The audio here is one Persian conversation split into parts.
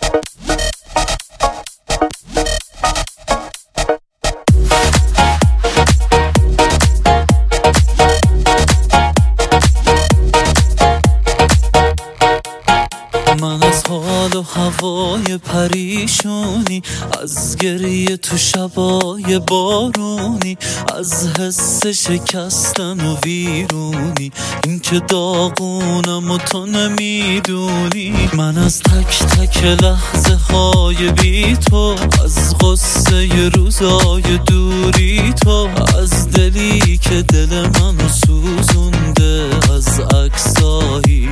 من از حال و هوای پریشونی، از گریه تو شبای بارونی، از حس شکستن و ویرونی، این که داغونم و تو نمیدونی. من از تک تک لحظه های بی تو، از غصه روزای دوری تو، از دلی که دل منو سوزونده، از عکسایی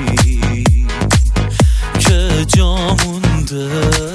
که جا مونده.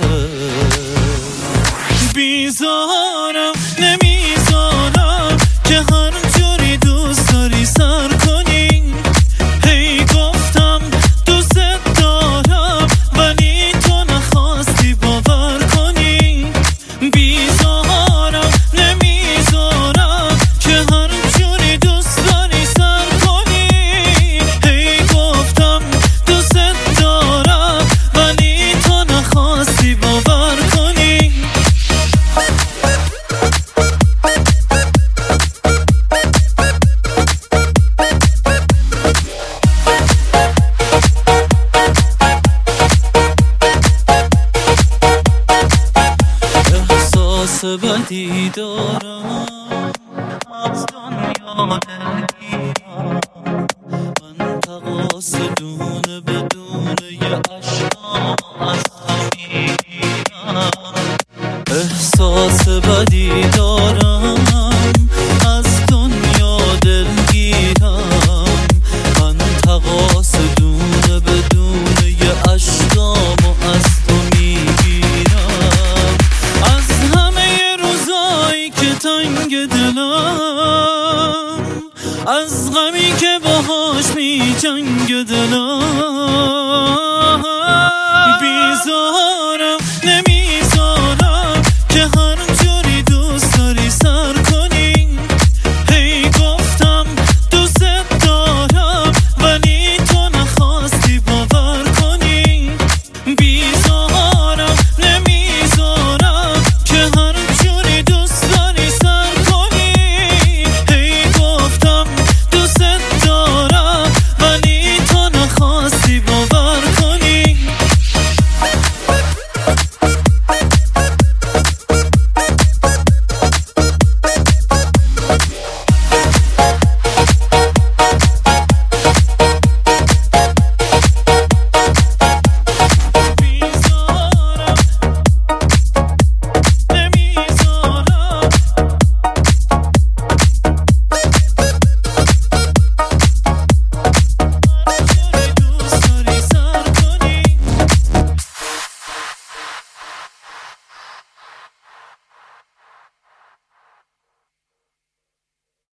بیزارم نمیذارم که هر جوری دوست داری سر کنی. هی گفتم دوست دارم ولی تو نخواستی باور کنی. بیزارم نمیذارم که هر جوری دوست داری سر کنی. هی گفتم دوست دارم ولی تو نخواستی باور کنی. احساس بدی دارم، از دنیا دلگیرم. من تقاص دونه بدون یه عشقام از تو میگیرم. احساس بدی دارم، از دنیا دلگیرم. من تقاص دونه بدون یه عشقام از تو میگیرم. از همه روزایی که تنگ دلم، از غمی که باهاش می جنگ دلم. بیزار